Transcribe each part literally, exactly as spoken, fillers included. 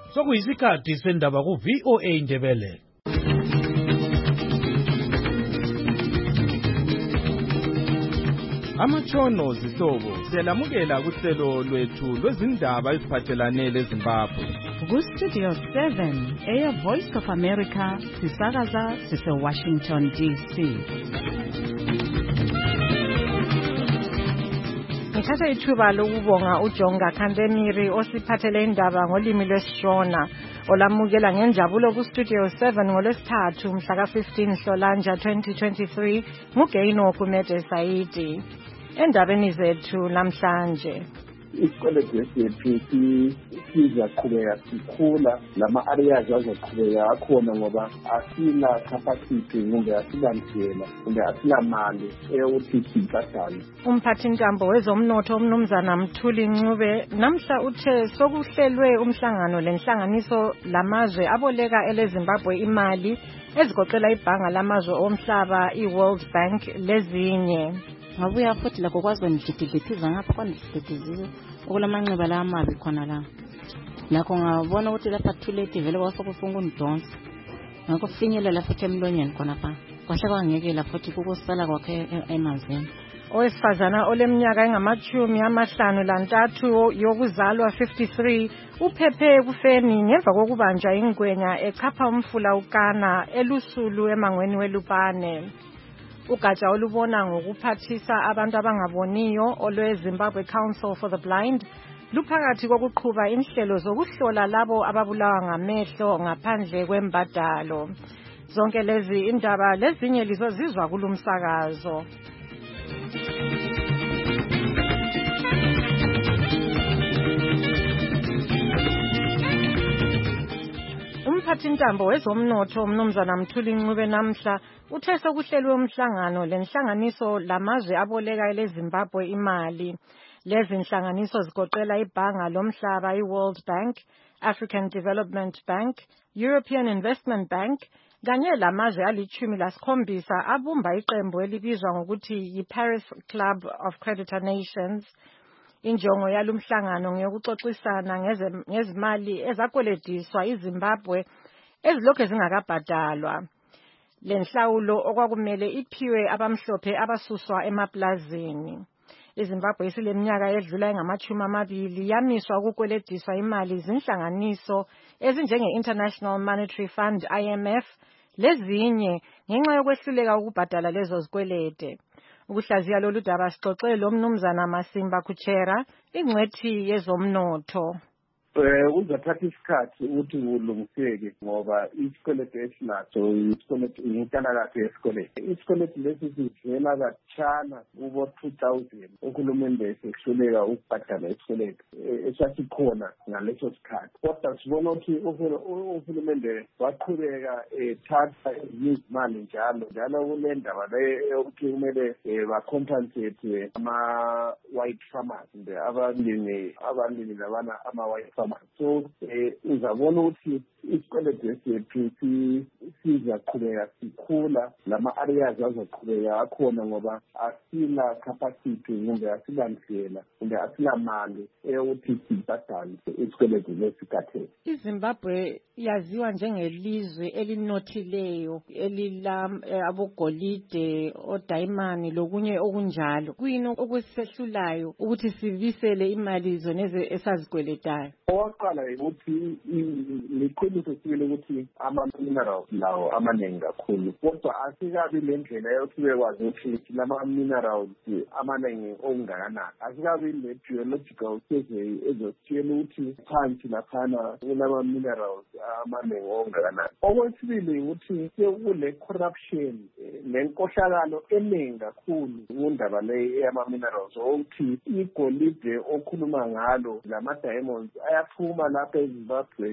Sokuyisikhathi sendaba ku V O A Indebele. Amatshono zihlobo siyalamukela kuhlelo lwethu lwezindaba eziphathelane leZimbabwe. Ku Studio seven, Air Voice of America, sisakaza sise Washington D C. Ngithatha ithuba lokubonga uJonga Khandemiri osiphathele indaba ngolimi lwesiShona olamukela ngenjabulo ku Studio seven ngolwesithathu mhla ka fifteen Nhlolanja twenty twenty-three nguGaino Kumete Saidi. Endabeni zethu namhlanje isikweletu sethu sizaqhubeka sikhula lama areas azoqhubeka akhona ngoba asina capacity kumbe asilandlela kumbe asilamali eyokuthi sibhadale. Umphathintambo wezomnotho umnumzana Mthuli Ncube namhla uthe sokuhlelwe umhlangano lenhlanganiso lamazwe aboleka eleZimbabwe imali ezigoqela ibhanga lamazwe omhlaba iWorld Bank lezinye. Ngabuya futhi lakho kwazi ngidididitiza ngapha kwandididizile okulamanxeba la amabi khona la lakho ngabona ukuthi lapha thuleti vele kwasokufunga undonsa ngakho finyelela futhi emlonyeni khona pha kwahle kwangekela futhi kukusala kwakhe emanzini. Owesifazana oleminyaka engamachumi amahlanu lantathu yokuzalwa fifty-three uphephe kufeni ngemva kokubanjwa ingwenya echapha umfula uKana elusulu emangweni weLupane. Ugatsha olubona ngokuphathisa abantu abangaboniyo olweZimbabwe Council for the Blind luphakathi kokuqhuba inhlelo zokuhlola labo ababulawa ngamehlo ngaphandle kwembadalo. Zonke lezi indaba lezinye lizozizwa kulumsakazo. Umphathintambo wezomnotho umnumzana Mthuli Ncube namhla uthe sokuhlelwe umhlangano lenhlanganiso lamazwe aboleka eleZimbabwe imali. Lezi nhlanganiso zigoqela ibhanga lomhlaba iWorld Bank, African Development Bank, European Investment Bank kanye lamazwe alichumi lasikhombisa abumba iqembu elibizwa ngokuthi yiParis Club of Creditor Nations. Injongo yalumhlangano ngeyokuxoxisana ngezimali ezakwelediswa iZimbabwe ezilokhu zingakabhadalwa. Lenhlawulo okwakumele iphiwe abamhlophe abasuswa emaplazini. iZimbabwe isileminyaka edlula engamachumi amabili yamiswa ukukwelediswa imali zinhlanganiso ezinjenge-International Monetary Fund I M F lezinye ngenxa yokwehluleka ukubhadala lezo zikwelede. Ukuhlaziya lolu daba sixoxe lo mnumzana Masimba Kuchera ingcwethi yezomnotho. Eh uzathatha isikhathi ukuthi ulungiseke ngoba isikweletu esinaso isikweletu inhlalakahle yesikweletu. Isikweletu lesi sivela kathana kubo two thousand uhulumende esehluleka ukubhadala isikweletu esasikhona ngaleso sikhathi. Kodwa sibona ukuthi uhulumende waqhubeka ethatha izimali njalo njalo kunendaba leyokuthi kumele bacompensate ama white farmers abalimi abalimi labana ama white so uzabona ukuthi isikweletu sethu sizaqhubeka sikhula lama areas azoqhubeka akhona ngoba asina capacity kumbe asilandlela kumbe asilamali eyokuthi sibhadale isikweletu lesikhathesi. iZimbabwe yaziwa njengelizwe elinothileyo elila abogolide odayimani lokunye okunjalo. Kuyini okusehlulayo ukuthi sibisele imali zoneze esazikweletayo? Oqala ukuthi liqiniso sibile ukuthi ama-minerals lawo amaningi kakhulu kodwa asikabi lendlela yokuthi bekwazi ukuthi lama-minerals amaningi okungakanani. Asikabi le-geological survey ezositshela ukuthi phansi laphana kunama-minerals amaningi okungakanani. Okwesibili ukuthi sekule-corruption nenkohlakalo eningi kakhulu kundaba le yama-minerals ukuthi igolide okhuluma ngalo lama-diamonds ayaphuma lapha eZimbabwe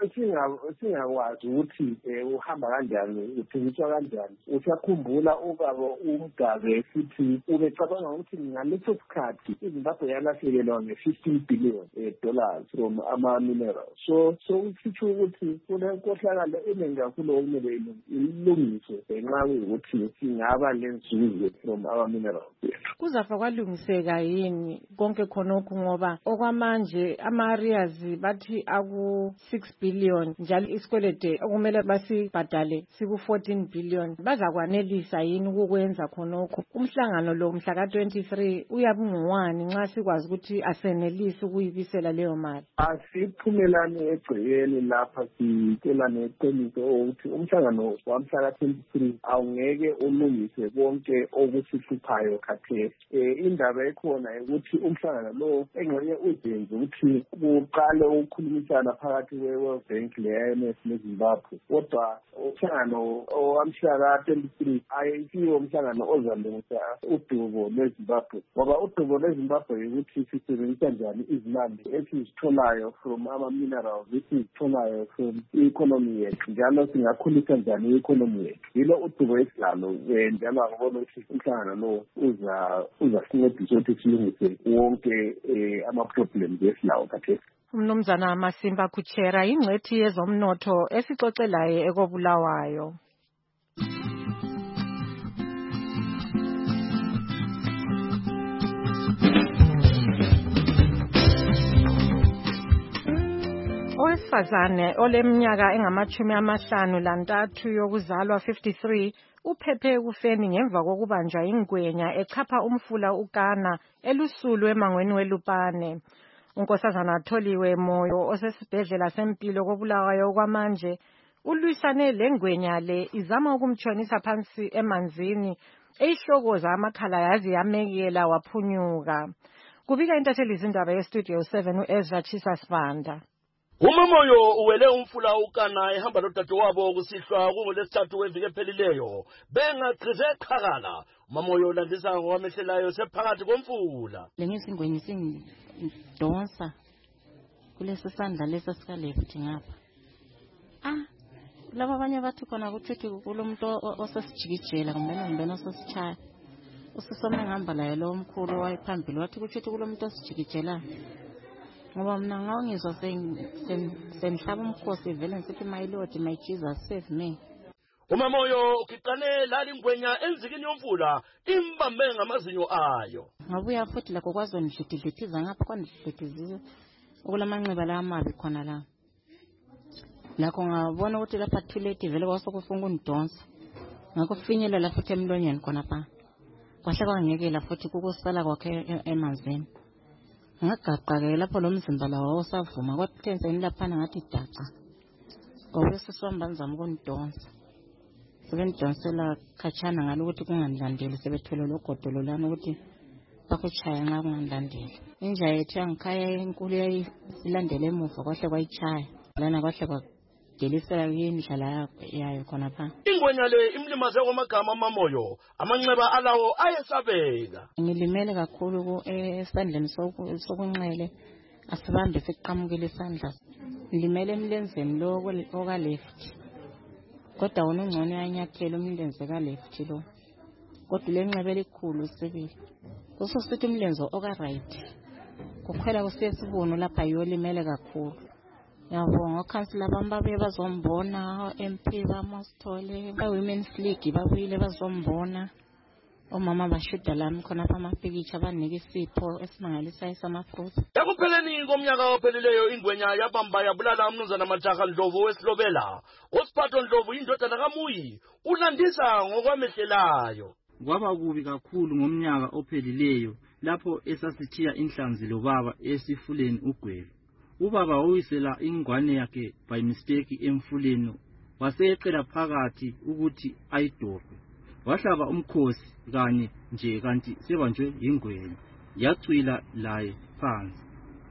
singakwazi ukuthi uhamba kanjani uthengiswa kanjani. Usakhumbula ubaba uMgabe futhi ubecabanga ukuthi ngaleso sikhathi iZimbabwe yalahlekelwa nge-fifteen billion dollars from ama-minerals. So so usitsho ukuthi kunenkohlakalo eningi kakhulu okumele ilungiswe ngenxa yokuthi singaba lenzuzo from ama-minerals. Kuzafa kwalungiseka yini konke khonokho ngoba okwamanje ama-areas ulwazi bathi aku six billion njalo isikwelede okumele basibhadale siku fourteen billion bazakwanelisa yini ukukwenza khonokho umhlangano lo mhla ka twenty-three uyabungwani nxa sikwazi ukuthi asenelisi ukuyibisela leyo mali asiphumelane egcekeni lapha sitshelane eqiniso ukuthi umhlangano wamhla ka twenty-three awungeke ulungise konke okusihluphayo khathesi eh indaba ekhona ukuthi umhlangano lo engxenye uzenze ukuthi kuqale ukukhulumisana phakathi kwe-World Bank le-I M F neZimbabwe kodwa umhlangano owamhla ka twenty-three ayisiwo umhlangano ozalungisa udubo lweZimbabwe ngoba udubo lweZimbabwe ukuthi sisebenzisa njani izimali esizitholayo from ama-minerals esizitholayo from i-economy yethu njalo singakhulisa njani i-economy yethu yilo udubo esilalo njalo angibona ukuthi umhlangano lo uza uzasincedisa ukuthi silungise wonke ama-problems esilawo khathesi umnumzana Masimba Kuchera ingcwethi yezomnotho esixoxelayo ekobulawayo owesifazane oleminyaka engamachumi amahlanu lantathu yokuzalwa fifty-three uphephe ekufeni ngemva kokubanjwa ingwenya echapha umfula uKana elusulu emangweni weLupane unkosazana Tholiwe Moyo osesibhedlela sempilo kobulawayo kwamanje ulwisane lengwenya le izama ukumtshonisa phansi emanzini eyihlokoza amakhala yazi yamekela waphunyuka kubika intatheli izindaba ye-Studio seven uEzra Chisa Sibanda uMamoyo uwele umfula uKana ehamba nodadewabo kusihlwa kungolesithathu weviki ephelileyo bengaqhize eqhakala uMamoyo ulandisa ngokwamehlelayo sephakathi komfula lengisingweni singidonsa kulesi sandla lesa sika left ngapha ah laba abanye bathi khona kuthi kulomuntu osesijikijela kumbe ngibona osesichaya usisome ngihamba laye lo omkhulu wayiphambili wathi kuthi kulomuntu osijikijela ngoba mina ngawungizwa sengihlaba umkhosi vele ngisithi my Lord my Jesus save me uMamoyo ukiqane lali ngwenya enzikini yomfula imbambe ngamazinyo ayo ngabuya futhi lakho kwazonidlidlidliza ngapha kwandidlidlidliza ukulamanxiba la amabi khona la lakho ngabona ukuthi lapha toilet vele kwasokufunga undonsa ngakho finyelela futhi emlonyeni khona pha kwahle kwangekela futhi kukusala kwakhe emanzini ngagaqa-ke lapho lo mzimba lawo usavuma kwathenzeni laphana ngathi daca ngoba sesihamba nizama ukunidonsa sebenidonsela khatshana ngalo ukuthi kunganilandeli sebethole lo godolo lana ukuthi bakuchaya nxa kunganilandeli inja yethu yangikhaya enkulu yayilandela emuva kwahle kwayichaya lana kwahle kwagelisela indlala yayo khona pha ingwenya le imlimaze kwamagama amamoyo amanxeba alawo ayesabeka ngilimele kakhulu esandleni sokunxele asibambe siqhamukile isandla ngilimele emlenzeni lo oka left kodwa wona ungcono yanyathela umlenze ka left lo kodwa lenxebe elikhulu sibili kusosithi umlenze oka right kukhwela kusiye sibono lapha yolimele kakhulu yabonga okhansila bambabe bazombona M P bamasithole ba women's league babuyile bazombona omama bashuda lami khona pha amapikitsha abanika isipho esimangalisayo samafruit yakupheleni komnyaka ophelileyo ingwenya yabamba yabulala umnumzana Majaha Ndlovu wesilobela uSiphatho Ndlovu indodana kaMuyi ulandisa ngokwamehlelayo kwaba kubi kakhulu ngomnyaka ophelileyo lapho esasithiya inhlanzi lo baba esifuleni ugwelo ubaba uyisela ingwane yakhe by mistake emfuleni waseqela phakathi ukuthi ayidobhe wahlaba umkhosi kanye nje kanti sebanjwe ingwenya yacwila laye phansi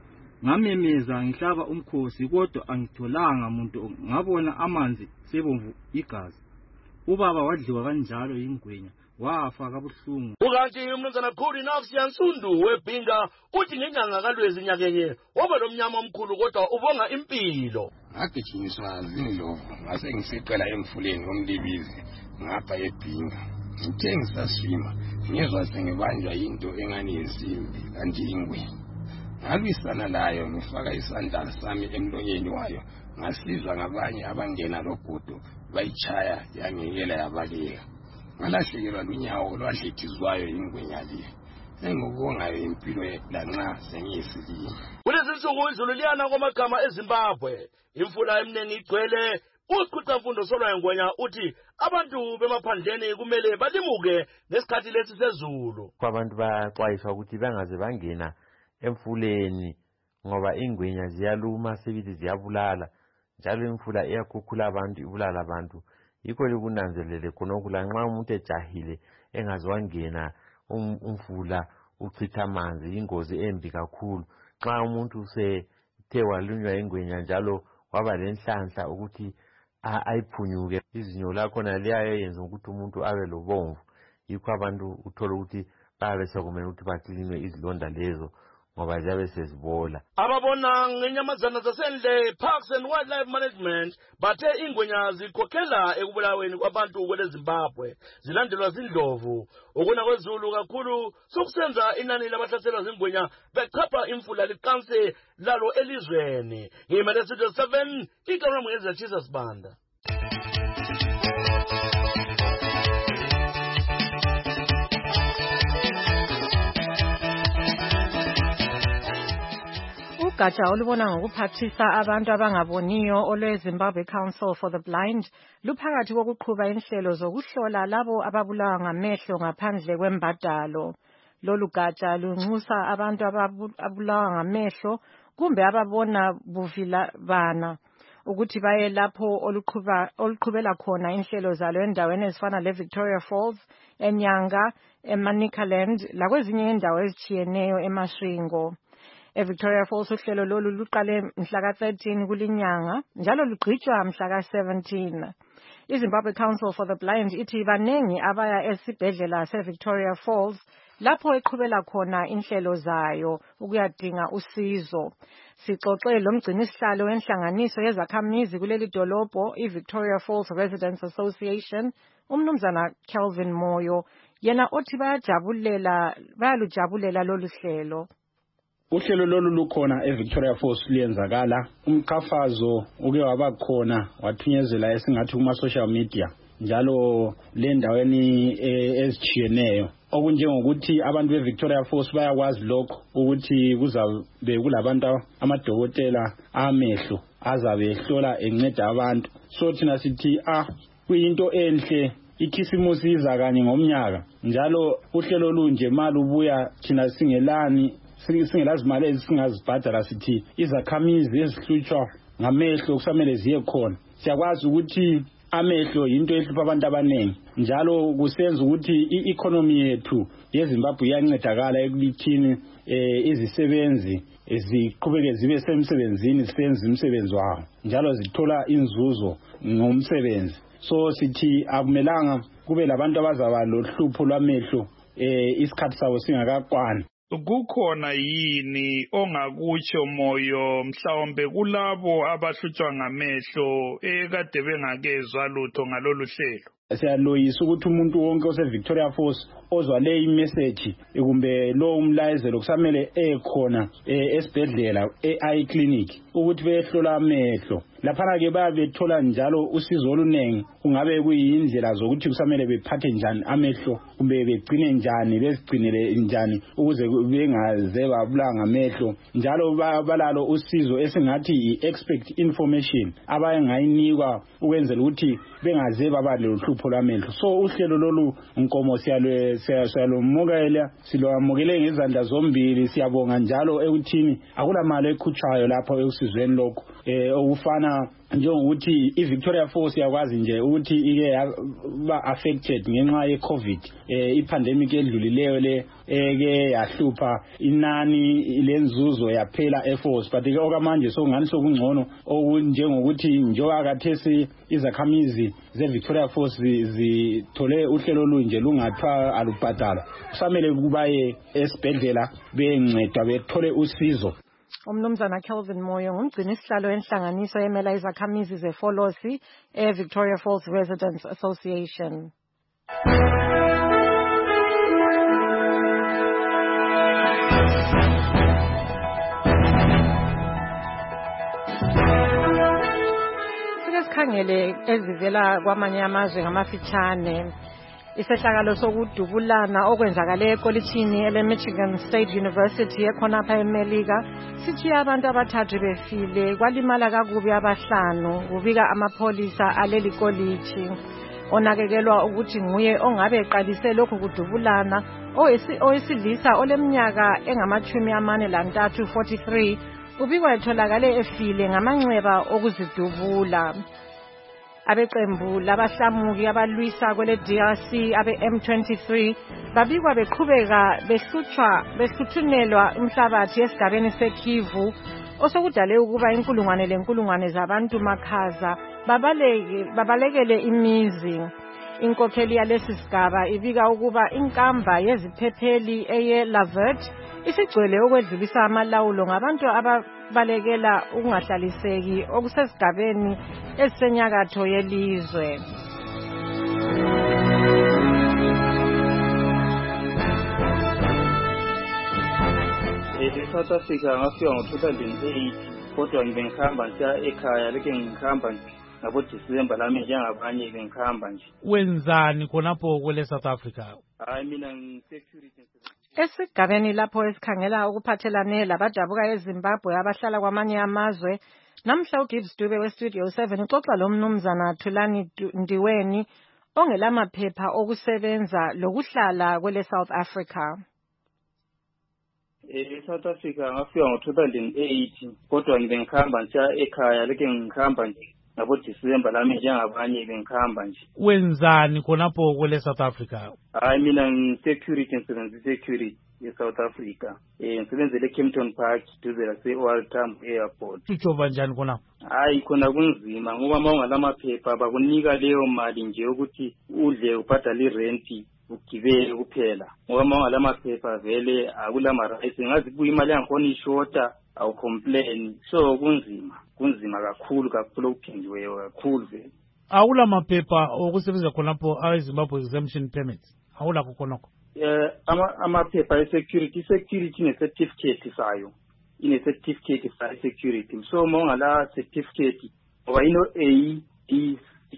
ngamemeza ngihlaba umkhosi kodwa angitholanga umuntu ngabona amanzi sebomvu igazi ubaba wadliwa kanjalo ingwenya wafa kabuhlungu ukanti umnumzana Khuri Nafsi Yansundu webhinga uthi ngenyanga kaLwezi nyakenye waba lomnyama omkhulu kodwa ubonga impilo ngagijinyiswa zindlovu ngase ngiseqela emfuleni ngomlibizi ngapha ebhinga ngithe ngisaswima ngezwa sengibanjwa into engani yensimbi kanti ingwenya ngalwisana layo ngifaka isandla sami emlonyeni wayo ngasizwa ngabanye abangena logodo bayichaya yangekela yabaleka ngalahlekelwa lunyawo olwadlethizwayo ingwenya le engokubongayo impilo lanxa sengiyisilile. Kulezi nsuku izulu liyana kwamagama eZimbabwe, imfula eminingi igcwele. Usikhuthamfundo Solwayo Ngwenya uthi abantu bemaphandleni kumele balimuke ngesikhathi lesi sezulu. Abantu bayaxwayiswa ukuthi bangaze bangena emfuleni ngoba ingwenya ziyaluma sebithi ziyabulala, njalo imfula iyakhukhula abantu ibulala abantu. Yikho likunanzelele khonokho lanxa umuntu ejahile engaze wangena umfula uchitha amanzi, ingozi embi kakhulu. Xa umuntu usethe walunywa ingwenya njalo waba lenhlanhla ukuthi ayiphunyuke, izinyo lakhona liyayenza ukuthi umuntu abe lobomvu. Yikho abantu uthola ukuthi babe sekumele ukuthi baklinwe izilonda lezo ngoba ziyabe sezibola. Ababona ngenyamazana zasendle Parks and Wildlife Management bathe ingwenya zikhokhela ekubulaweni kwabantu kwele Zimbabwe, zilandelwa zindlovu. Ukuna kwezulu kakhulu sokusenza inani labahlaselwa zingwenya beqhapha imfula liqanse lalo elizweni. Ngimele Studio seven, ikamera mweza Jesus Banda. Ugatsha olubona ngokuphathisa abantu abangaboniyo olwe-Zimbabwe Council for the Blind luphakathi kokuqhuba inhlelo zokuhlola labo ababulawa ngamehlo ngaphandle kwembadalo. Lolu gatsha lunxusa abantu ababulawa ngamehlo kumbe ababona buvilabana ukuthi baye lapho oluqhubela khona inhlelo zalo endaweni ezifana le-Victoria Falls, eNyanga, eManicaland lakwezinye indawo ezitshiyeneyo eMashringo. eVictoria Falls uhlelo lolu luqale mhla ka thirteen kulinyanga njalo lugqitshwa mhla ka seventeen. iZimbabwe Council for the Blind ithi banengi abaya esibhedlela seVictoria Falls lapho eqhubela khona inhlelo zayo ukuyadinga usizo. Sixoxe lomgcinisihlalo wenhlanganiso yezakhamizi kuleli dolobho iVictoria Falls Residents Association, umnumzana Kelvin Moyo, yena othi bayajabulela bayalujabulela lolu hlelo. Uhlelo lolu lukhona eVictoria Falls liyenzakala, umqhafazo uke waba khona wathunyezela esingathi kuma social media njalo le ndaweni ezitshiyeneyo. Okunjengokuthi abantu beVictoria Falls bayakwazi lokho ukuthi kuzabe kulabantu amadokotela amehlo azabe ehlola enceda abantu. So thina sithi ah kuyinto enhle ikhisimusi iza kanye ngomnyaka njalo uhlelo lunje malubuya thina singelani singelazimali ezisingazibhadala sithi izakhamizi ezihlutshwa ngamehlo kusamele ziye khona. Siyakwazi ukuthi amehlo into ehlupha abantu abanengi njalo kusenza ukuthi i-economy yethu yeZimbabwe iyancedakala ekulithini izisebenzi ziqhubeke zibe semsebenzini zisenza umsebenzi wabo njalo zithola inzuzo ngomsebenzi. So sithi akumelanga kube labantu abazaba lohlupho lwamehlo isikhathi sabo singakakwani. Kukhona yini ongakutsho Moyo mhlawumbe kulabo abahlutshwa ngamehlo ekade bengakezwa lutho ngalolu hlelo? Siyaloyisa ukuthi umuntu wonke oseVictoria Falls ozwa le message kumbe lo umlayezelo kusamele ekhona esibhedlela e-eye clinic ukuthi behlola amehlo. Laphana ke bayabethola njalo usizo olunengi, kungabe kuyindlela zokuthi kusamele bephathe njani amehlo kumbe begcine njani bezigcinele njani ukuze bengaze babulawa ngamehlo. Njalo balalo usizo esingathi i-expect information abayengayinikwa ukwenzela ukuthi bengaze baba lohlupho lwamehlo. So uhlelo lolu Nkomo siyalwe siyalomukela silwamukele ngezandla zombili. Siyabonga njalo ekuthini akula mali ekhutshwayo lapho ekusizweni lokho eh okufana njengokuthi iVictoria Falls yakwazi nje ukuthi ike yaba affected ngenxa yeCovid eh ipandemic edlulileyo le eke yahlupha inani lenzuzo yaphela eFalls, but ke okamanje sokungani sokungcono okunjengokuthi njengoba kathesi izakhamizi zeVictoria Falls zithole uhlelo lunje lungathwa alubhadala, kusamele kubaye esibhedlela bencedwa bethole usizo. Umnumzana Kelvin Moyo ngumgcinisihlalo wenhlanganiso emela izakhamizi zeFolosi eVictoria Falls Residents Association. Sike sikhangele ezivela kwamanye amazwe ngamafitshane. Isehlakalo sokudubulana okwenzakale ekolitshini ele-Michigan State University ekhonapha eMelika sithiya abantu abathathu befile kwalimala kakubi abahlanu kubika amapholisa aleli kolitshi. Onakekelwa ukuthi nguye ongabe eqalise lokhu kudubulana owesilisa oleminyaka engamachumi amane lantathu forty-three ubikwa etholakale efile ngamanxeba okuzidubula. Abeqembu labahlamuki abalwisa kwele D R C abe-M twenty-three babikwa beqhubeka behlutshwa behluthunelwa umhlabathi esigabeni seKivu osokudale ukuba inkulungwane lenkulungwane zabantu makhaza babaleke babalekele imizi. Inkokheli yalesi sigaba ibika ukuba inkamba yeziphepheli eye Lavert isigcwele okwedlulisa amalawulo ngabantu ababalekela ukungahlaliseki okusesigabeni esisenyakatho yelizwe. E-South Africa ngafika ngo-two thousand eight kodwa ngibe ngihamba nje ekhaya leke ngihamba nje ngabo December lami njengabanye bengikhamba nje. Wenzani khonapho kwele South Africa? Hayi mina ngi-security. Esigabeni lapho esikhangela ukuphathelane labadabuka eZimbabwe abahlala kwamanye amazwe, namhla uGibbs Dube weStudio seven uxoxa lo mnumzana Thulani Ndiweni ongelamaphepha okusebenza lokuhlala kwele South Africa. E-South Africa ngafika ngo-two thousand eight kodwa ngibe ngikhamba nje ekhaya leke ngihamba nje ngabo December lami njengabanye bengikhamba nje. Wenzani khonapho kwele South Africa? Hayi mina ngi-security ngisebenza security eSouth Africa. Eh ngisebenzele eKempton Park duze lase-O R Tambo Airport. Utshova njani khonapho? Hayi khona kunzima ngoba mawungalamaphepha bakunika leyo mali nje ukuthi udle ubhadale irenti ugibele kuphela. Ngoba mawungalamaphepha vele akulama rights ngazi kubuya imali yangikhona ishota awu complain. So kunzima kunzima kakhulu kakhulu okuphindiweyo kakhulu vele. Awula maphepha okusebenza khonapho aweZimbabwe exemption permits awulakho khonokho? Eh ama amaphepha e-security security ne-certificate sayo ine-certificate sa security. So mawungala certificate ngoba ino A D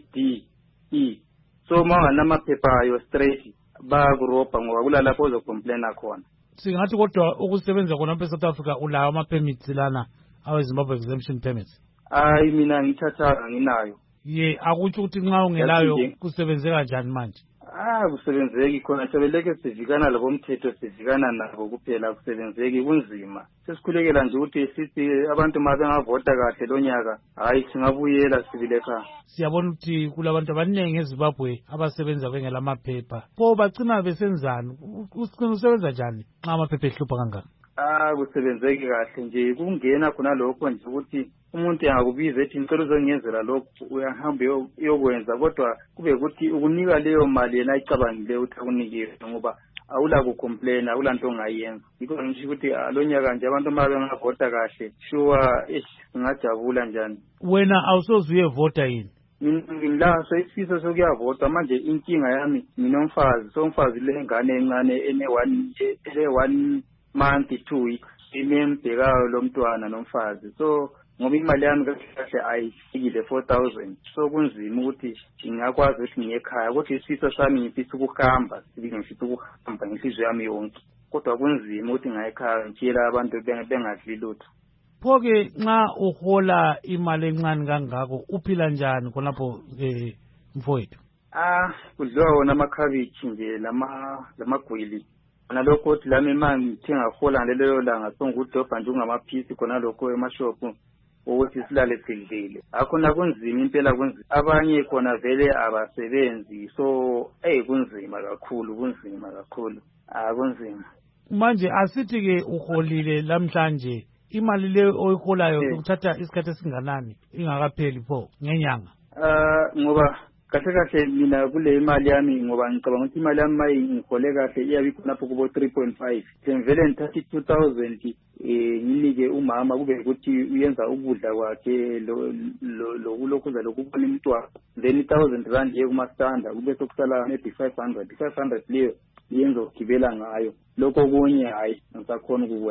D E. So mawunganamaphepha ayo straight bakurobha ngoba kulalapho uzocomplaina khona. Singathi kodwa ukusebenza khonapho eSouth Africa ulawo ama-permits lana aweZimbabwe exemption permits? Hayi mina ngithatha nginayo. Ye akutsho ukuthi nxa ungelayo kusebenzeka kanjani manje? Ah kusebenzeki khona sebeleke sivikana labo mthetho sivikana nabo kuphela kusebenzeki kunzima. Sesikhulekela nje ukuthi sithi abantu mabengavota kahle lonyaka hayi singabuyela sibile ekhaya. Siyabona ukuthi kulabantu abaningi eZimbabwe abasebenza bengela maphepha. Pho bagcina besenzani? Usebenza njani nxa amaphepha ehlupha kangaka? Ah kusebenzeki kahle nje kungena khona lokho nje ukuthi umuntu yangakubiza ethi ngicela uzongenzela lokho uyahamba uyokwenza kodwa kube ukuthi ukunika leyo mali yena icabangile ukuthi akunikile ngoba awula ku complain awulanto ongayenza. Yikho ngisho ukuthi alonyaka nje abantu mabe ngavota kahle sure ngajabula njani. Wena awusozuye vota yini? Ngila sesifiso sokuyavota manje inkinga yami nginomfazi so umfazi lengane encane ene one ene one month two weeks imembhekayo lo mntwana nomfazi so ngoba imali yami kahle ayifikile four thousand so kunzima ukuthi ngingakwazi ukuthi ngiye ekhaya kodwa isifiso sami ngifisa ukuhamba sibike ngifisa ukuhamba ngenhliziyo yami yonke kodwa kunzima ukuthi ngaye ekhaya ngitshela abantu bengadli lutho. Pho-ke nxa uhola imali encane kangako uphila njani khonapho eh mfowethu? Ah kudliwa wona amakhabithi nje lama lamagwili nalokho ukuthi lami imali ngithenga hola lelo langa songudobha nje ungamaphisi khona lokho emashopu ukuthi silale sidlile. Akhona kunzima impela kunzima. Abanye khona vele abasebenzi so eh kunzima kakhulu kunzima kakhulu. Ah kunzima. Manje asithi ke uholile lamhlanje imali le oyiholayo ukuthatha isikhathi esinganani ingakapheli pho ngenyanga? Ah ngoba kahle kahle mina kule imali yami ngoba ngicabanga ukuthi imali yami mayi ngihole kahle iyabe khonapho kubo three point five ngivele ngithatha two thousand eh nginike umama kube ukuthi uyenza ukudla kwakhe lo lokulokhuza lokubona umntwana then one thousand rand ye kuma standard kube sokusala maybe five hundred five hundred leyo yenza ukugibela ngayo lokho kunye hayi ngisakhona ukukwenza.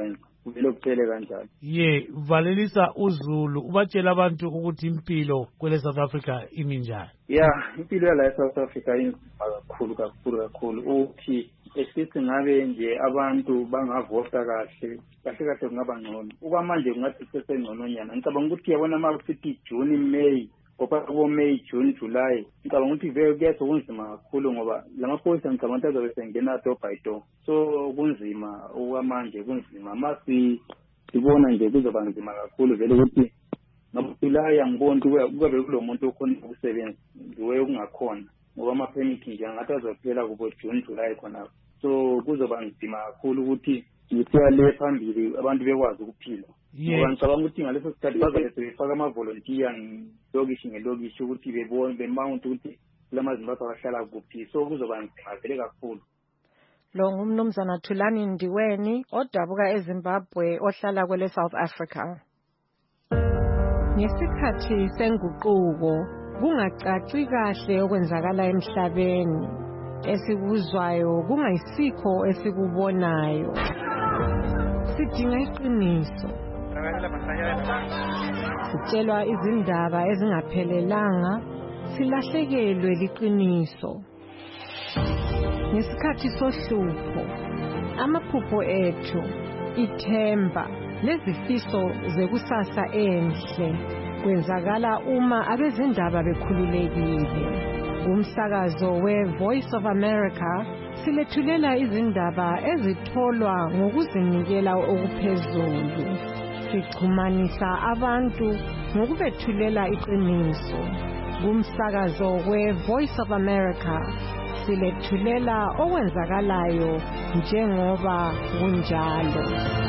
kuvele kuphele kanjalo. Ye, valelisa uZulu ubatshela abantu ukuthi impilo kwele South Africa imi njani. Yeah, impilo yala eSouth Africa inzima kakhulu kakhulu kakhulu. Uthi esithi ngabe nje abantu bangavota kahle, kahle kahle kungaba ngcono. Okwamanje kungathi sesengcono nyana. Ngicabanga ukuthi yabona uma kusithi June, May, ngoba kubo May, June, July, ngicabanga ukuthi vele kuyeza kunzima kakhulu ngoba lamaphoyisa ngicabanga ukuthi azobe sengena door by door. So kunzima okwamanje kunzima. Masi sibona nje kuzoba nzima kakhulu vele ukuthi ngabuJuly angiboni kube kulo muntu okhona ukusebenza ngiwe ungakhona ngoba ama permit nje ngathi azophela kubo June, July khona. So kuzoba nzima kakhulu ukuthi ngithiwa le phambili abantu bekwazi ukuphila. Ngoba ngicabanga ukuthi ngaleso sikhathi bazabe sebefaka ama-volunteer ngelokishi ngelokishi ukuthi bebone bemount ukuthi kulama Zimbabwe abahlala kuphi. So kuzoba nzima vele kakhulu. Lo ngumnumzana Thulani Ndiweni odabuka eZimbabwe ohlala kwele South Africa. Ngesikhathi senguquko kungacaci kahle okwenzakala emhlabeni. Esikuzwayo kungayisikho esikubonayo. Sidinga iqiniso. Sitshelwa izindaba ezingaphelelanga, silahlekelwe liqiniso. Ngesikhathi sohlupho, amaphupho ethu, ithemba, lezifiso zekusasa enhle kwenzakala uma abezindaba bekhululekile. Umsakazo we-Voice of America silethulela izindaba ezitholwa ngokuzinikela okuphezulu. Sixhumanisa abantu ngokubethulela iqiniso. Kumsakazo we-Voice of America silethulela okwenzakalayo njengoba kunjalo.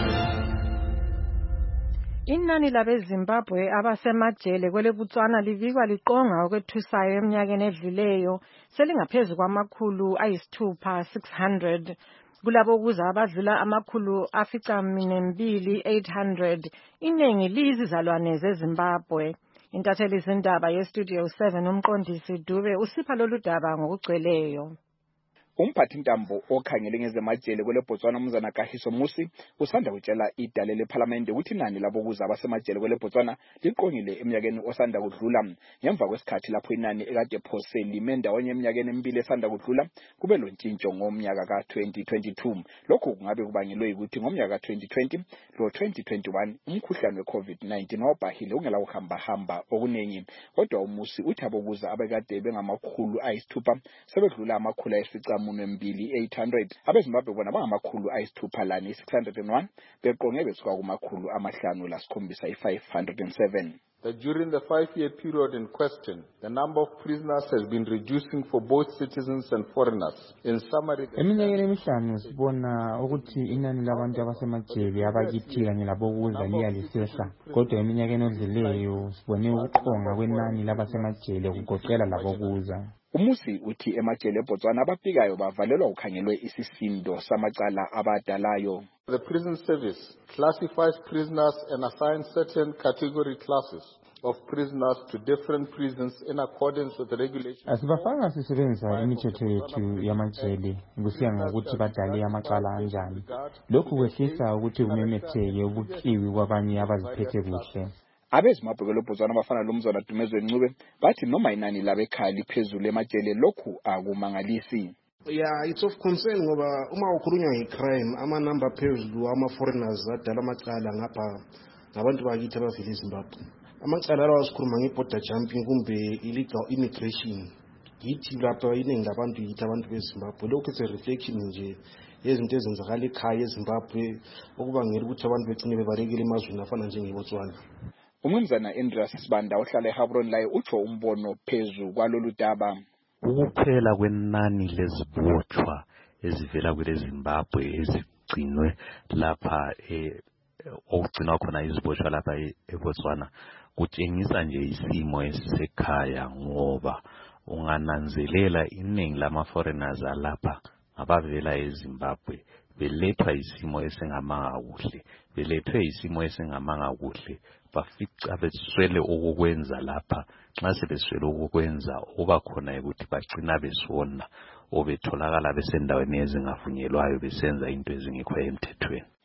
Inani labeZimbabwe abasemajele kwele Botswana livikwa liqonga okwethusayo eminyakeni edluleyo selingaphezulu kwamakhulu ayisithupha six hundred. Kulabo kuza abadlula amakhulu aficaminwembili eight hundred. Iningi liyizizalwane zeZimbabwe. Intatheli zindaba yeStudio seven umqondisi Dube usipha lolu daba ngokugcweleyo. Umphathi ntambo okhangele ngezemajele kwele Botswana umzana Kahiso Musi usanda kutshela idale leParliament ukuthi inani labokuza abasemajele kwele Botswana liqongile eminyakeni osanda kudlula ngemva kwesikhathi lapho inani ekade phose lime ndawonye eminyakeni emibili esanda kudlula kube lo ntshintsho ngomnyaka ka twenty twenty-two. Lokhu kungabe kubangelwe ukuthi ngomnyaka ka twenty twenty lo twenty twenty-one umkhuhlane we-COVID nineteen wabhahile ungela uhamba hamba okuningi. Kodwa uMusi uthi abokuza abekade bengamakhulu ayisithupha sebedlula amakhulu ayisifica munembili eight hundred. abeZimbabwe bona bangamakhulu ayisithupha lani six hundred one beqonge besuka kumakhulu amahlanu lasikhombisa i-five hundred seven. That during the five-year period in question, the number of prisoners has been reducing for both citizens and foreigners. In summary, eminyakeni emihlanu sibona ukuthi inani labantu abasemajele abakithi kanye labokuza liyalisehla. Kodwa eminyakeni odluleyo sibone ukuqonga kwenani labasemajele kugoqela labokuza. Umusi uthi emajele eBotswana abafikayo bavalelwa ukhangelwe isisindo samacala abadalayo. The prison service classifies prisoners and assigns certain category classes of prisoners to different prisons in accordance with the regulations. Asibafanga sisebenzisa imithetho yethu yamajele kusiya ngokuthi badale amacala anjani. Lokhu kwehlisa ukuthi kumemetheke ubukiwi kwabanye abaziphethe kuhle. abeZimbabwe kwele Botswana abafana lomzana Dumezwe Ncube bathi noma inani labekhali phezulu emajele lokhu akumangalisi. Yeah, it's of concern ngoba uma ukhulunywa ngecrime ama number phezulu ama foreigners adala amacala ngapha ngabantu bakithi abavela eZimbabwe. Amacala lawo sikhuluma ngeborder jumping kumbe illegal immigration. Yithi lapha iningi labantu yithi abantu beZimbabwe. Lokhu is a reflection nje yezinto ezenzakala ekhaya eZimbabwe okubangela ukuthi abantu begcine bebalekile emazweni afana njengeBotswana. Umnumzana Andreas Sibanda ohlala eHabron laye utsho umbono phezu kwalolu daba. Ukuphela kwenani lezibotshwa ezivela kwele Zimbabwe ezigcinwe lapha eh okugcinwa khona izibotshwa lapha eBotswana kutshengisa nje isimo esisekhaya ngoba ungananzelela iningi lama foreigners alapha abavela eZimbabwe belethwa isimo esingamanga kuhle belethwe isimo esingamanga kuhle bafica beswele okukwenza lapha nxa sebeswele okukwenza oba khona ukuthi bagcina besona obetholakala besendaweni ezingavunyelwayo besenza into ezingekho emthethweni.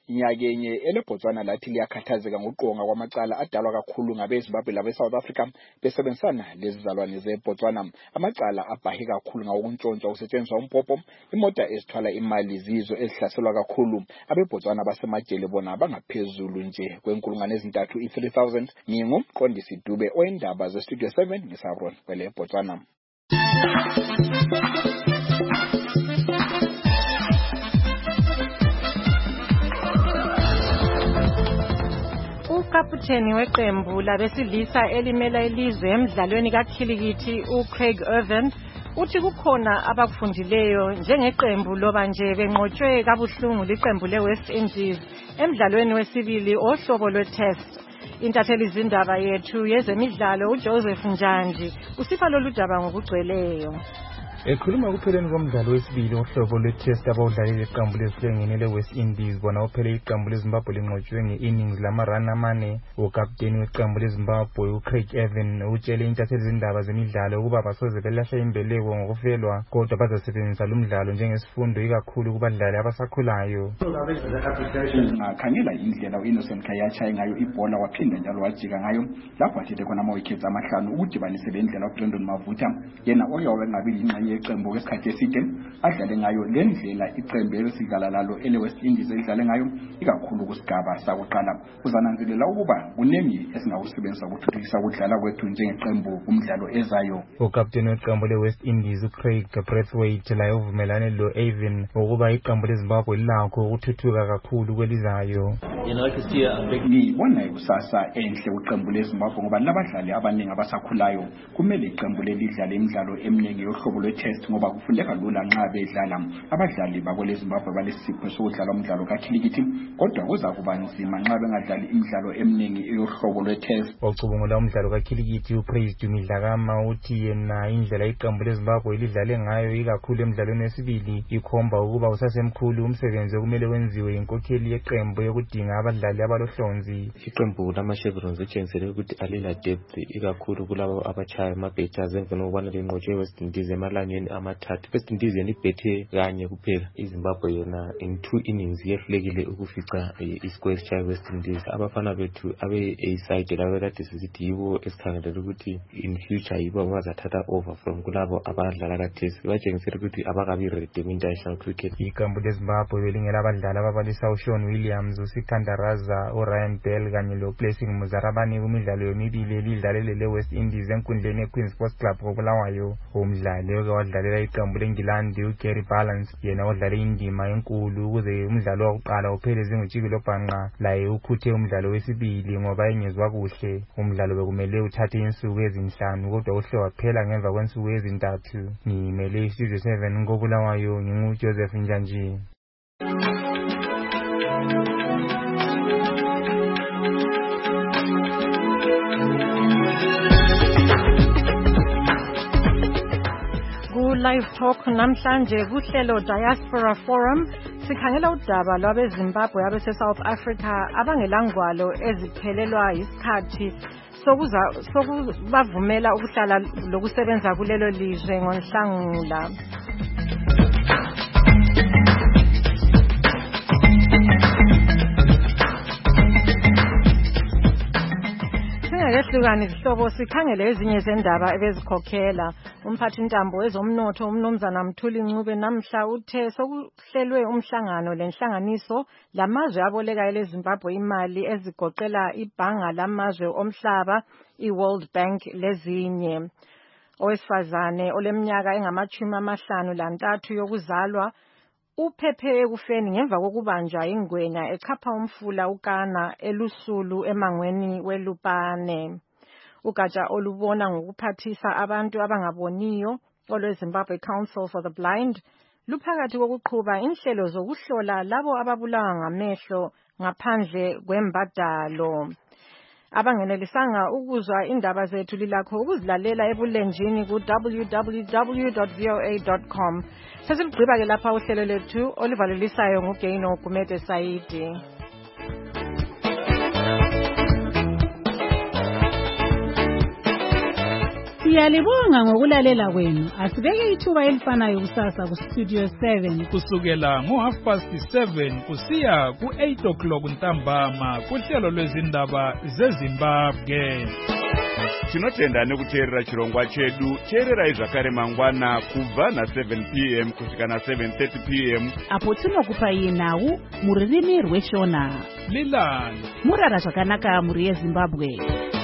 inyakenye eleBotswana lathi liyakhathazeka ngokuqonga kwamacala adalwa kakhulu ngabeZimbabwe labeSouth Africa besebenzisana lezizalwane zeBotswana. Amacala abhahe kakhulu ngawokuntshontsha kusetshenziswa umpopho, imota ezithwala imali zizo ezihlaselwa kakhulu. AbeBotswana basemajele bona bangaphezulu nje kwenkulungwane ezintathu i three thousand. Ngingumqondisi Dube oyindaba ze Studio seven ngeSabron kwele Botswana. Ukaputeni weqembu labesilisa elimela ilizwe emidlalweni kakhilikithi uCraig Irvin uthi kukhona abakufundileyo njengeqembu loba nje benqotshwe kabuhlungu liqembu leWest Indies emidlalweni wesibili ohlobo lwe-test. Intatheli izindaba yethu yezemidlalo uJoseph Njanji usipha lolu daba ngokugcweleyo. Ekhuluma kupheleni komdlalo wesibili ohlobo lwe-test abawudlalile iqembu lesilengeni leWest Indies bona uphele iqembu leZimbabwe linqotshwe nge-innings lamarun amane. Ukapteni weqembu leZimbabwe uCraig Irvin utshele intatheli izindaba zemidlalo ukuba basoze belahla imbeleko ngokufelwa kodwa bazasebenzisa lo mdlalo njengesifundo ikakhulu kubadlali abasakhulayo. Ngakhangela indlela uInnocent Kayacha ngayo ibhola waphinda njalo wajika ngayo lapho athethe khona ama-wickets amahlanu ukudibanise le ndlela uBrandon Mavutha yena oyabe ngabili ingxenye yeqembu kwesikhathi eside adlale ngayo le ndlela iqembu elisidlala lalo eleWest Indies elidlale ngayo ikakhulu kusigaba sakuqala. Uzananzelela ukuba kuningi esingakusebenzisa ukuthuthukisa ukudlala kwethu njengeqembu kumdlalo ezayo. Ukapteni weqembu leWest Indies uCraig Brathwaite laye uvumelane lo Irvin ukuba iqembu leZimbabwe lilakho ukuthuthuka kakhulu kwelizayo. Ngibona ikusasa enhle uqembu leZimbabwe ngoba labadlali abaningi abasakhulayo kumele iqembu lelidlale imidlalo eminingi yohlobo lwe-test ngoba kufundeka lula nxa bedlala. Abadlali bakweleZimbabwe balesipho sokudlala umdlalo kakhilikithi kodwa kuza kuba nzima nxa bengadlali imidlalo eminingi yohlobo lwe-test. Ocubungula umdlalo kakhilikithi uPraise Dumidlakama uthi yena indlela iqembu leZimbabwe lidlale ngayo ikakhulu emidlalweni wesibili ikhomba ukuba usasemkhulu umsebenzi okumele wenziwe inkokheli yeqembu yokudinga abadlali abalohlonzi. Iqembu lama-Chevrons litshengisele ukuthi alila depth ikakhulu kulabo abachaya ama-batters emveni kokubana linqotshwe West Indies emalangeni amathathu. West Indies yena ibhethe kanye kuphela. iZimbabwe yona in two innings yehlulekile ukufica iscore esitshaye West Indies. Abafana bethu abe A-side labo kade sisithi yibo esikhangelele ukuthi in future yibo abazathatha over from kulabo abadlala kathesi. Batshengisele ukuthi abakabi ready ku-international cricket. Iqembu leZimbabwe belingela abadlali ababalisa uShaun Williams, uSikandar Raza, uRyan Bell kanye loBlessing Muzarabani kumidlalo yomibili elidlalele leWest Indies enkundleni yeQueen Sports Club koBulawayo. Umdlali oke wadlalela iqembu leNgilandi uGary Balance yena odlale indima enkulu ukuze umdlalo wokuqala uphele zingutshikilo bhanqa laye ukhuthe umdlalo wesibili ngoba engezwa kuhle. Umdlalo bekumele uthathe insuku ezinhlanu kodwa uhle waphela ngemva kwensuku ezintathu. Ngimele iStudio seven koBulawayo nginguJoseph Njanji. Live Talk namhlanje kuhlelo Diaspora Forum sikhangela udaba lwabeZimbabwe abase South Africa abangelangwalo eziphelelwa isikhathi sokuza sokubavumela ukuhlala lokusebenza kulelo lizwe ngoNhlangula. Singakehlukani zihlobo sikhangele ezinye zendaba ebezikhokhela. Umphathi ntambo wezomnotho umnomzana Mthuli Ncube namhla uthe sokuhlelwe umhlangano lenhlanganiso lamazwe aboleka eleZimbabwe imali ezigoqela ibhanga lamazwe omhlaba iWorld Bank lezinye. Owesifazane oleminyaka engamachumi amahlanu lantathu yokuzalwa uphephe ekufeni ngemva kokubanjwa ingwenya echapha umfula uKana elusulu emangweni weLupane. Ugatsha olubona ngokuphathisa abantu abangaboniyo olweZimbabwe Council for the Blind luphakathi kokuqhuba inhlelo zokuhlola labo ababulawa ngamehlo ngaphandle kwembadalo. Abangenelisanga ukuzwa indaba zethu lilakho ukuzilalela ebulenjini ku w w w dot v o a dot com. Sesigqiba ke lapha uhlelo lethu olivalelisayo nguGaino Gumede Saidi. Siyalibonga ngokulalela kwenu. Asibeke ithuba elifanayo kusasa ku Studio seven kusukela ngo half past seven kusiya ku eight o'clock ntambama kuhlelo lwezindaba zeZimbabwe. Tinotenda nekuteerera chirongwa chedu. Teererai zvakare mangwana kubva na seven p m kusvika na seven thirty p m apo tinokupai nhau mururimi rweshona. Lilani murara zvakanaka muri yeZimbabwe.